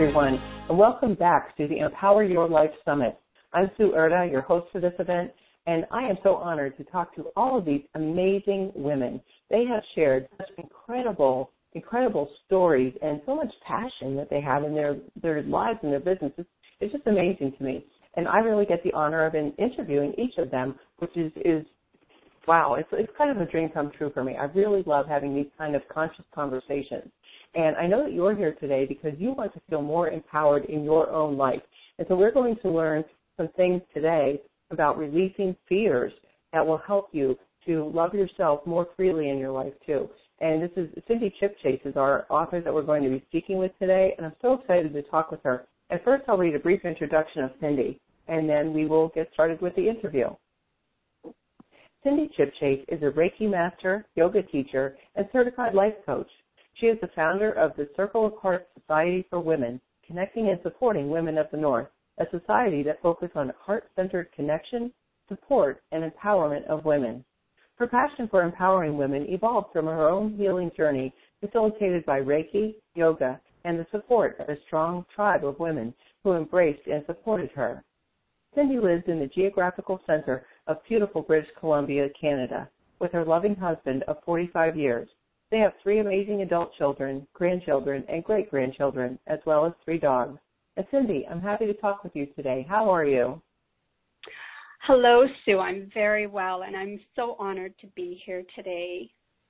everyone, and welcome back to the Empower Your Life Summit. I'm Sue Erda, your host for this event, and I am so honored to talk to all of these amazing women. They have shared such incredible stories and so much passion that they have in their lives and their businesses. It's just amazing to me. And I really get the honor of interviewing each of them, which is wow, it's kind of a dream come true for me. I really love having these kind of conscious conversations. And I know that you're here today because you want to feel more empowered in your own life. And so we're going to learn some things today about releasing fears that will help you to love yourself more freely in your life too. And this is Cindy Chipchase is our author that we're going to be speaking with today, and I'm so excited to talk with her. At first, I'll read a brief introduction of Cindy, and then we will get started with the interview. Cindy Chipchase is a Reiki master, yoga teacher, and certified life coach. She is the founder of the Circle of Hearts Society for Women, connecting and supporting women of the North, a society that focuses on heart-centered connection, support, and empowerment of women. Her passion for empowering women evolved from her own healing journey, facilitated by Reiki, yoga, and the support of a strong tribe of women who embraced and supported her. Cindy lives in the geographical center of beautiful British Columbia, Canada, with her loving husband of 45 years. They have 3 amazing adult children, grandchildren, and great-grandchildren, as well as 3 dogs. And Cindy, I'm happy to talk with you today. How are you? Hello, Sue. I'm very well, and I'm so honored to be here today.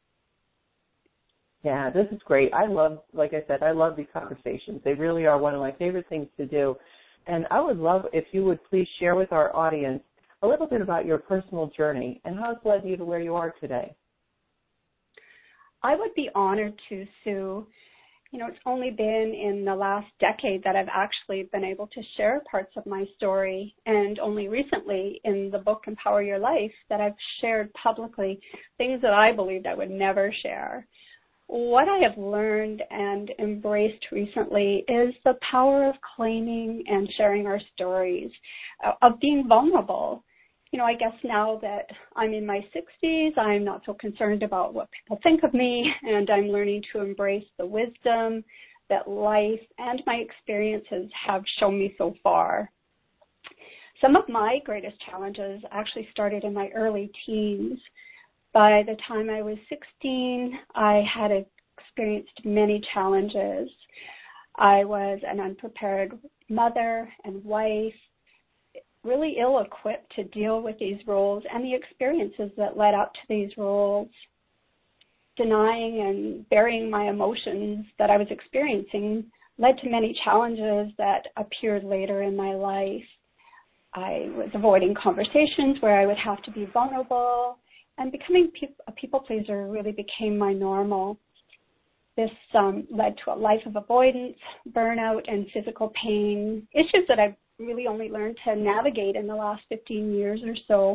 Yeah, this is great. Like I said, I love these conversations. They really are one of my favorite things to do. And I would love if you would please share with our audience a little bit about your personal journey and how it's led you to where you are today. I would be honored to, Sue. You know, it's only been in the last decade that I've actually been able to share parts of my story, and only recently in the book Empower Your Life that I've shared publicly things that I believed I would never share. What I have learned and embraced recently is the power of claiming and sharing our stories, of being vulnerable. You know, I guess now that I'm in my 60s, I'm not so concerned about what people think of me, and I'm learning to embrace the wisdom that life and my experiences have shown me so far. Some of my greatest challenges actually started in my early teens. By the time I was 16, I had experienced many challenges. I was an unprepared mother and wife, really ill-equipped to deal with these roles and the experiences that led up to these roles. Denying and burying my emotions that I was experiencing led to many challenges that appeared later in my life. I was avoiding conversations where I would have to be vulnerable, and becoming a people pleaser really became my normal. This led to a life of avoidance, burnout, and physical pain, issues that I've really only learned to navigate in the last 15 years or so.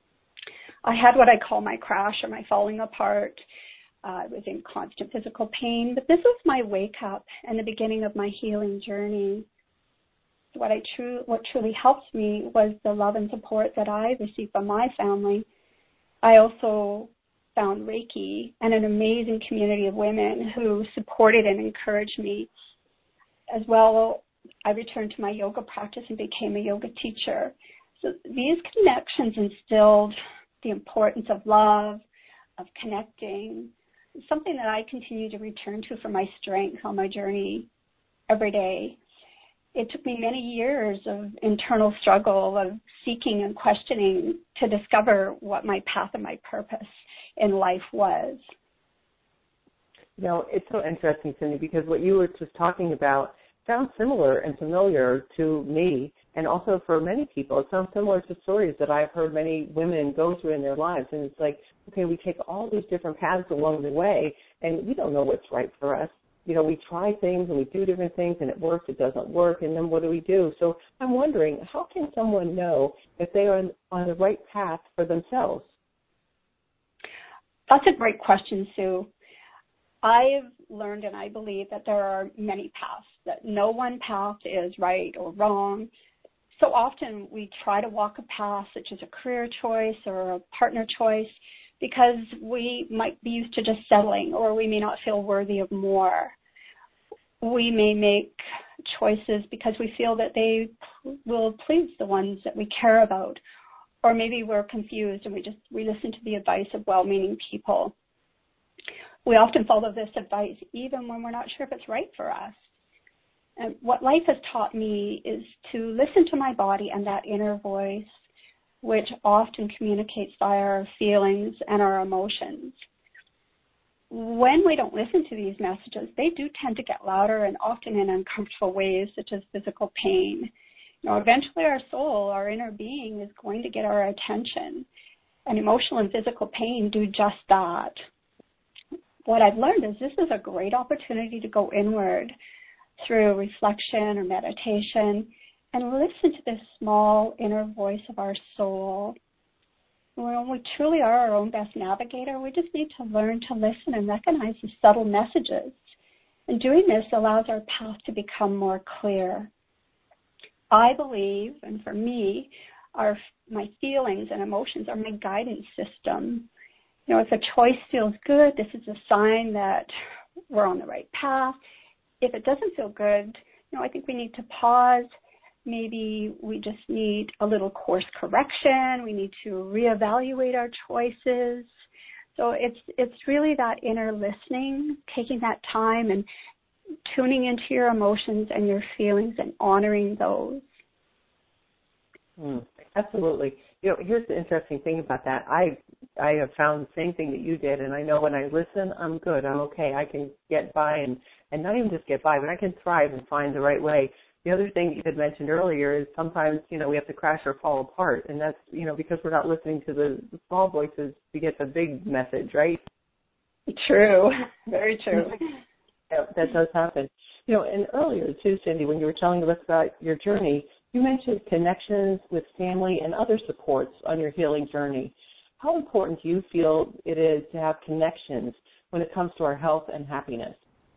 I had what I call my crash or my falling apart. I was in constant physical pain, but this was my wake up and the beginning of my healing journey. What truly helped me was the love and support that I received from my family. I also found Reiki and an amazing community of women who supported and encouraged me. As well, I returned to my yoga practice and became a yoga teacher. So these connections instilled the importance of love, of connecting, something that I continue to return to for my strength on my journey every day. It took me many years of internal struggle, of seeking and questioning to discover what my path and my purpose in life was. You know, it's so interesting, Cindy, because what you were just talking about sounds similar and familiar to me, and also for many people. It sounds similar to stories that I've heard many women go through in their lives. And it's like, okay, we take all these different paths along the way, and we don't know what's right for us. You know, we try things and we do different things, and it works, it doesn't work, and then what do we do? So I'm wondering, how can someone know if they are on the right path for themselves? That's a great question, Sue. I've learned and I believe that there are many paths, that no one path is right or wrong. So often we try to walk a path such as a career choice or a partner choice because we might be used to just settling, or we may not feel worthy of more. We may make choices because we feel that they will please the ones that we care about. Or maybe we're confused and we listen to the advice of well-meaning people. We often follow this advice even when we're not sure if it's right for us. And what life has taught me is to listen to my body and that inner voice, which often communicates via our feelings and our emotions. When we don't listen to these messages, they do tend to get louder and often in uncomfortable ways, such as physical pain. Eventually our soul, our inner being, is going to get our attention. And emotional and physical pain do just that. What I've learned is this is a great opportunity to go inward through reflection or meditation and listen to this small inner voice of our soul. When we truly are our own best navigator, we just need to learn to listen and recognize the subtle messages. And doing this allows our path to become more clear. I believe, and for me, my feelings and emotions are my guidance system. If a choice feels good, this is a sign that we're on the right path. If it doesn't feel good, I think we need to pause. Maybe we just need a little course correction. We need to reevaluate our choices. So it's really that inner listening, taking that time and tuning into your emotions and your feelings and honoring those. Absolutely. Here's the interesting thing about that. I have found the same thing that you did, and I know when I listen, I'm good. I'm okay. I can get by and not even just get by, but I can thrive and find the right way. The other thing that you had mentioned earlier is sometimes, we have to crash or fall apart, and that's, because we're not listening to the small voices to get the big message, right? True. Very true. Yeah, that does happen. And earlier too, Cindy, when you were telling us about your journey, you mentioned connections with family and other supports on your healing journey. How important do you feel it is to have connections when it comes to our health and happiness?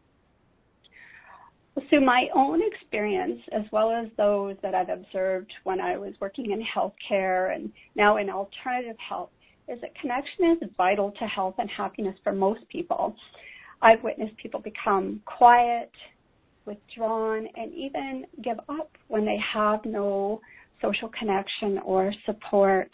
So my own experience, as well as those that I've observed when I was working in healthcare and now in alternative health, is that connection is vital to health and happiness for most people. I've witnessed people become quiet, withdrawn, and even give up when they have no social connection or support.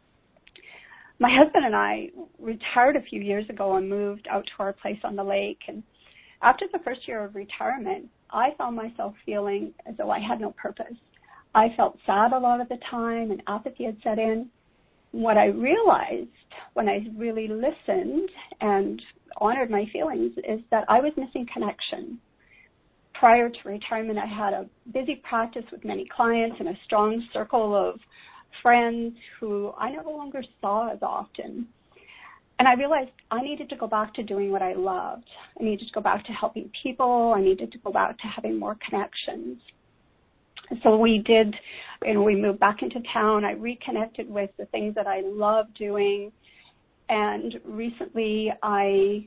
My husband and I retired a few years ago and moved out to our place on the lake. And after the first year of retirement, I found myself feeling as though I had no purpose. I felt sad a lot of the time and apathy had set in. What I realized when I really listened and honored my feelings is that I was missing connection. Prior to retirement, I had a busy practice with many clients and a strong circle of friends who I no longer saw as often. And I realized I needed to go back to doing what I loved. I needed to go back to helping people. I needed to go back to having more connections. And so we did, we moved back into town. I reconnected with the things that I love doing. And recently I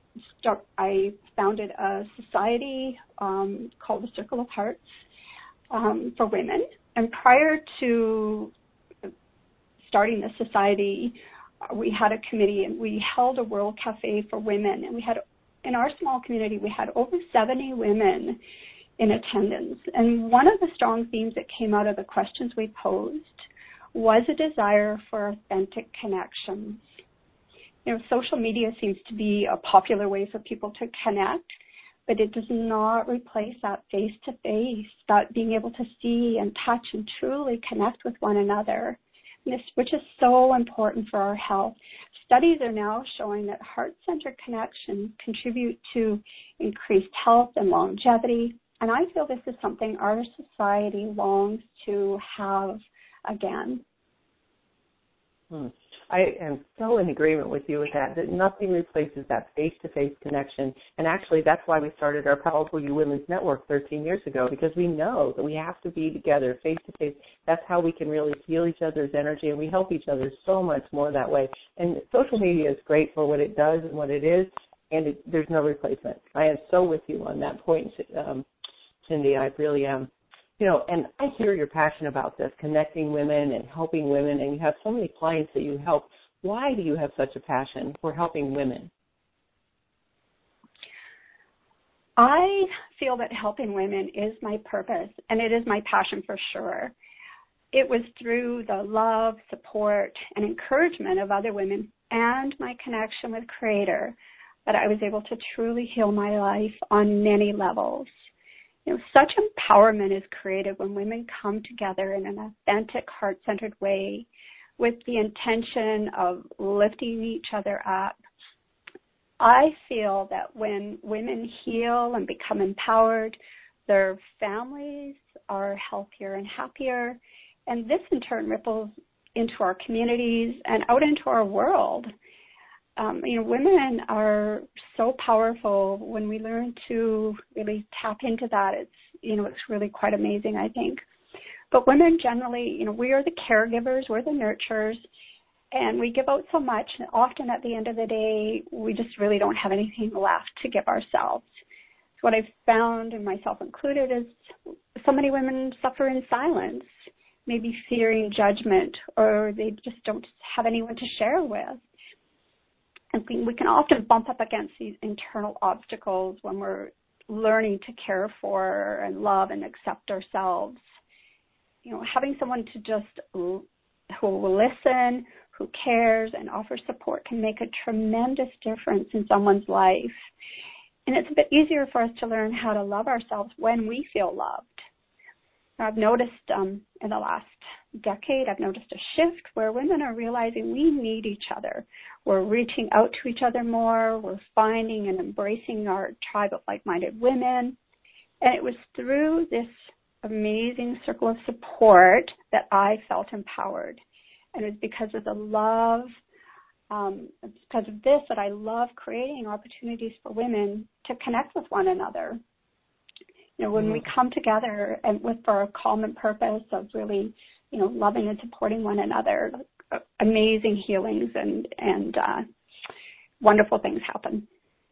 founded a society called the Circle of Hearts for women. And prior to starting the society, we had a committee and we held a World Cafe for women. And we had, in our small community, we had over 70 women in attendance. And one of the strong themes that came out of the questions we posed was a desire for authentic connections. Social media seems to be a popular way for people to connect, but it does not replace that face-to-face, that being able to see and touch and truly connect with one another, which is so important for our health. Studies are now showing that heart-centered connections contribute to increased health and longevity, and I feel this is something our society longs to have again. I am so in agreement with you with that nothing replaces that face-to-face connection. And actually, that's why we started our Powerful You Women's Network 13 years ago, because we know that we have to be together face-to-face. That's how we can really feel each other's energy, and we help each other so much more that way. And social media is great for what it does and what it is, and there's no replacement. I am so with you on that point, Cindy. I really am. And I hear your passion about this, connecting women and helping women, and you have so many clients that you help. Why do you have such a passion for helping women? I feel that helping women is my purpose, and it is my passion for sure. It was through the love, support, and encouragement of other women and my connection with Creator that I was able to truly heal my life on many levels. Such empowerment is created when women come together in an authentic, heart-centered way with the intention of lifting each other up. I feel that when women heal and become empowered, their families are healthier and happier, and this in turn ripples into our communities and out into our world. Women are so powerful. When we learn to really tap into that, it's really quite amazing, I think. But women generally, we are the caregivers, we're the nurturers, and we give out so much. And often at the end of the day, we just really don't have anything left to give ourselves. So what I've found, and myself included, is so many women suffer in silence, maybe fearing judgment, or they just don't have anyone to share with. And we can often bump up against these internal obstacles when we're learning to care for and love and accept ourselves. Having someone to just who will listen, who cares, and offers support can make a tremendous difference in someone's life. And it's a bit easier for us to learn how to love ourselves when we feel loved. I've noticed in the last decade, I've noticed a shift where women are realizing we need each other. We're reaching out to each other more. We're finding and embracing our tribe of like-minded women. And it was through this amazing circle of support that I felt empowered. And it was because of the love, because of this that I love creating opportunities for women to connect with one another. When we come together and for a common purpose of really, loving and supporting one another, amazing healings and wonderful things happen.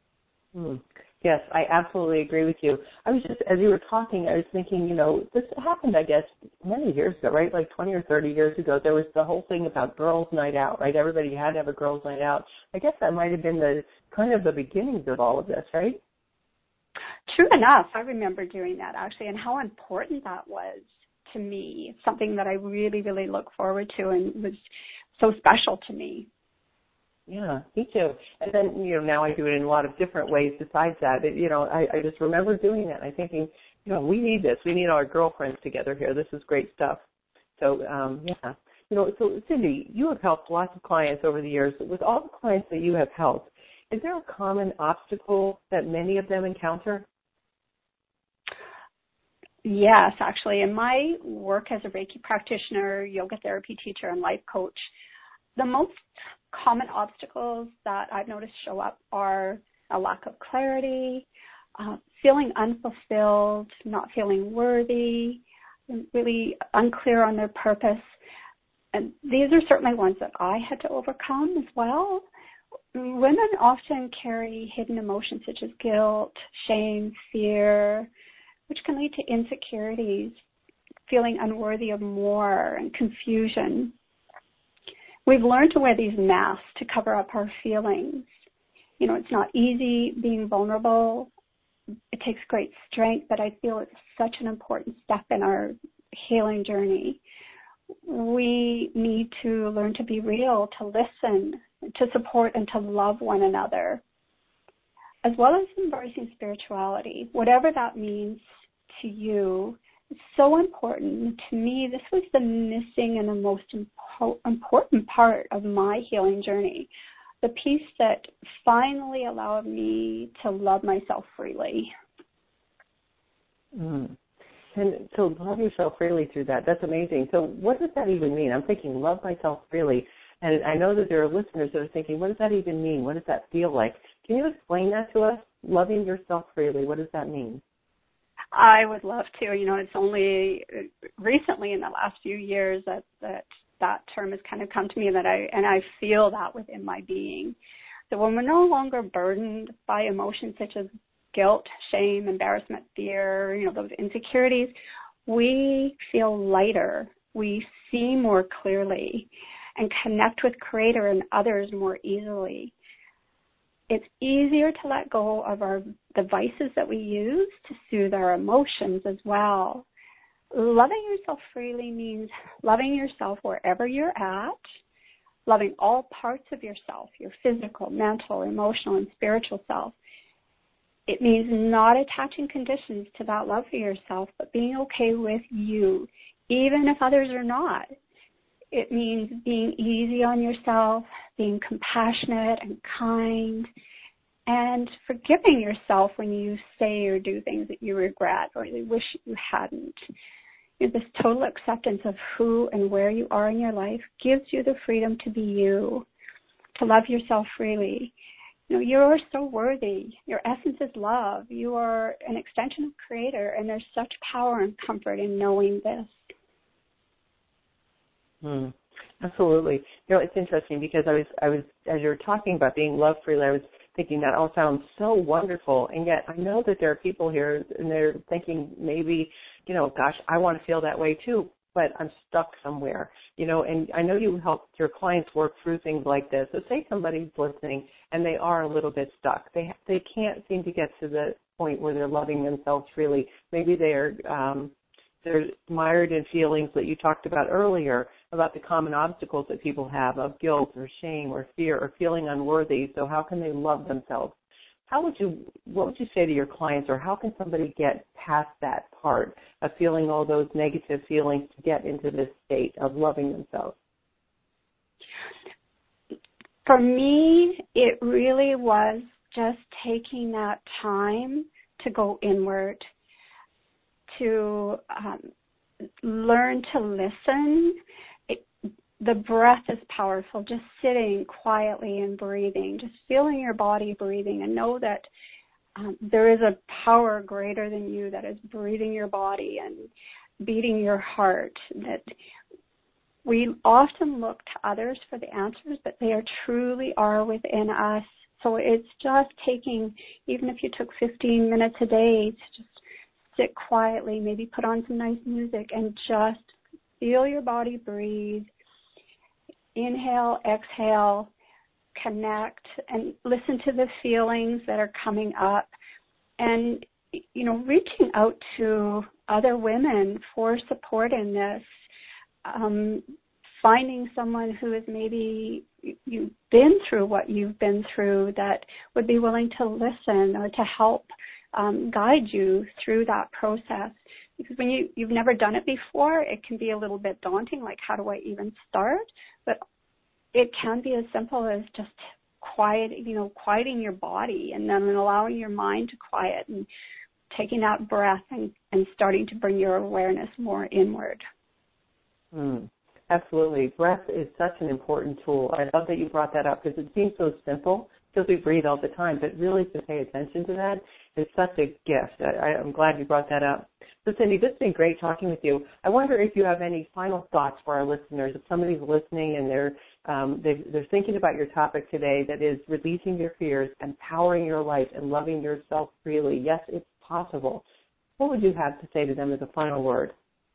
Yes, I absolutely agree with you. I was just, as you were talking, I was thinking, this happened, I guess, many years ago, right? Like 20 or 30 years ago, there was the whole thing about girls' night out, right? Everybody had to have a girls' night out. I guess that might have been the beginnings of all of this, right? True enough. I remember doing that, actually, and how important that was to me. It's something that I really, really look forward to and was so special to me. Yeah, me too. And then, now I do it in a lot of different ways besides that. I just remember doing that. I'm thinking, we need this. We need our girlfriends together here. This is great stuff. So, yeah. So Cindy, you have helped lots of clients over the years. With all the clients that you have helped, is there a common obstacle that many of them encounter? Yes, actually. In my work as a Reiki practitioner, yoga therapy teacher, and life coach, the most common obstacles that I've noticed show up are a lack of clarity, feeling unfulfilled, not feeling worthy, really unclear on their purpose. And these are certainly ones that I had to overcome as well. Women often carry hidden emotions such as guilt, shame, fear, which can lead to insecurities, feeling unworthy of more, and confusion. We've learned to wear these masks to cover up our feelings. It's not easy being vulnerable. It takes great strength, but I feel it's such an important step in our healing journey. We need to learn to be real, to listen, to support, and to love one another, as well as embracing spirituality, whatever that means to you. It's so important. To me, this was the missing and the most important part of my healing journey, the piece that finally allowed me to love myself freely. And so love yourself freely through that. That's amazing. So what does that even mean? I'm thinking love myself freely. And I know that there are listeners that are thinking, what does that even mean? What does that feel like? Can you explain that to us? Loving yourself freely, what does that mean? I would love to. It's only recently in the last few years that term has kind of come to me, and I feel that within my being. So when we're no longer burdened by emotions such as guilt, shame, embarrassment, fear, those insecurities, we feel lighter. We see more clearly and connect with Creator and others more easily. It's easier to let go of our devices that we use to soothe our emotions as well. Loving yourself freely means loving yourself wherever you're at, loving all parts of yourself, your physical, mental, emotional, and spiritual self. It means not attaching conditions to that love for yourself, but being okay with you, even if others are not. It means being easy on yourself, being compassionate and kind, and forgiving yourself when you say or do things that you regret or you wish you hadn't. This total acceptance of who and where you are in your life gives you the freedom to be you, to love yourself freely. You're so worthy. Your essence is love. You are an extension of Creator, and there's such power and comfort in knowing this. Absolutely. It's interesting because I was as you were talking about being loved freely, I was thinking that all sounds so wonderful, and yet I know that there are people here and they're thinking maybe, gosh, I want to feel that way too, but I'm stuck somewhere, and I know you help your clients work through things like this. So say somebody's listening and they are a little bit stuck. They can't seem to get to the point where they're loving themselves freely. Maybe they're mired in feelings that you talked about earlier, about the common obstacles that people have of guilt or shame or fear or feeling unworthy. So how can they love themselves? What would you say to your clients, or how can somebody get past that part of feeling all those negative feelings to get into this state of loving themselves? For me, it really was just taking that time to go inward, to learn to listen. The breath is powerful, just sitting quietly and breathing, just feeling your body breathing, and know that there is a power greater than you that is breathing your body and beating your heart. That we often look to others for the answers, but they truly are within us. So it's just taking, even if you took 15 minutes a day, to just sit quietly, maybe put on some nice music and just feel your body breathe. Inhale, exhale, connect, and listen to the feelings that are coming up. And, reaching out to other women for support in this, finding someone who has maybe you've been through what you've been through that would be willing to listen or to help guide you through that process. Because when you've never done it before, it can be a little bit daunting, like how do I even start? But it can be as simple as just quieting your body and then allowing your mind to quiet and taking that breath and starting to bring your awareness more inward. Absolutely. Breath is such an important tool. I love that you brought that up because it seems so simple because we breathe all the time, but really to pay attention to that is such a gift. I'm glad you brought that up. So, Cindy, this has been great talking with you. I wonder if you have any final thoughts for our listeners. If somebody's listening and they're thinking about your topic today, that is releasing your fears, empowering your life, and loving yourself freely. Yes, it's possible. What would you have to say to them as a final word?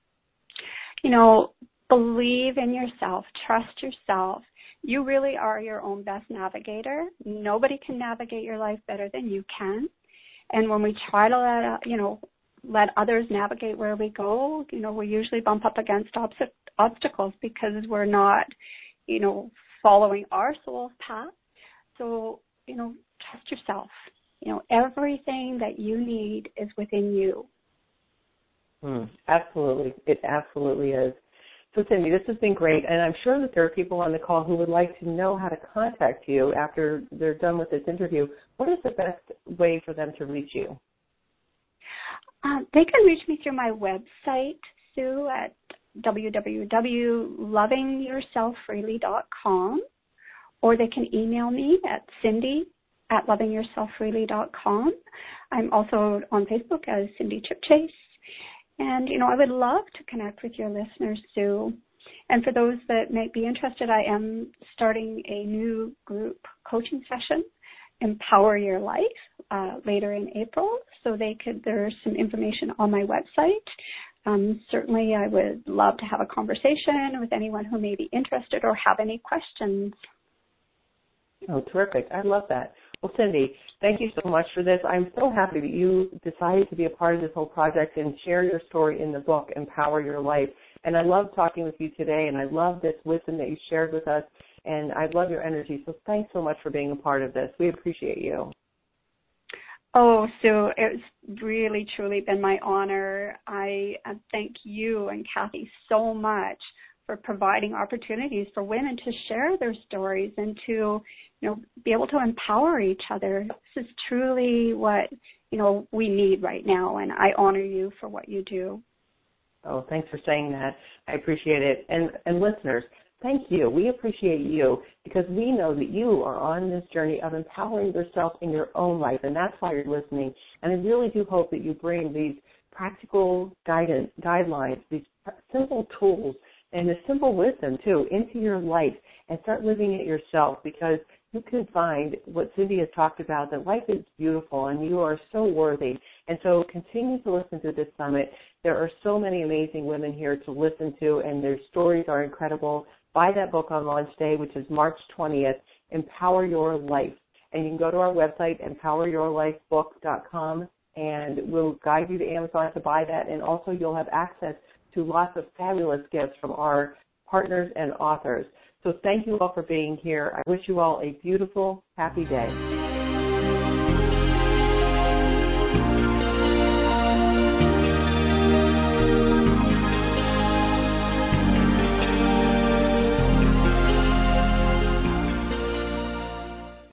Believe in yourself. Trust yourself. You really are your own best navigator. Nobody can navigate your life better than you can. And when we try to let others navigate where we go, we usually bump up against obstacles because we're not, following our soul's path. So, trust yourself. Everything that you need is within you. Absolutely. It absolutely is. So, Cindy, this has been great, and I'm sure that there are people on the call who would like to know how to contact you after they're done with this interview. What is the best way for them to reach you? They can reach me through my website, Sue, at www.lovingyourselffreely.com, or they can email me at cindy@lovingyourselffreely.com. I'm also on Facebook as Cindy Chipchase. And, I would love to connect with your listeners, Sue. And for those that might be interested, I am starting a new group coaching session, Empower Your Life, later in April. So there's some information on my website. Certainly, I would love to have a conversation with anyone who may be interested or have any questions. Oh, terrific. I love that. Well, Cindy, thank you so much for this. I'm so happy that you decided to be a part of this whole project and share your story in the book, Empower Your Life. And I love talking with you today, and I love this wisdom that you shared with us, and I love your energy. So thanks so much for being a part of this. We appreciate you. Oh, Sue, it's really, truly been my honor. I thank you and Kathy so much for providing opportunities for women to share their stories and to, be able to empower each other. This is truly what, we need right now, and I honor you for what you do. Oh, thanks for saying that. I appreciate it. And listeners, thank you. We appreciate you because we know that you are on this journey of empowering yourself in your own life, and that's why you're listening. And I really do hope that you bring these practical guidelines, these simple tools, and the simple wisdom, too, into your life and start living it yourself, because you can find what Cindy has talked about, that life is beautiful and you are so worthy. And so continue to listen to this summit. There are so many amazing women here to listen to, and their stories are incredible. Buy that book on launch day, which is March 20th, Empower Your Life. And you can go to our website, empoweryourlifebook.com, and we'll guide you to Amazon to buy that. And also you'll have access to lots of fabulous gifts from our partners and authors. So thank you all for being here. I wish you all a beautiful, happy day.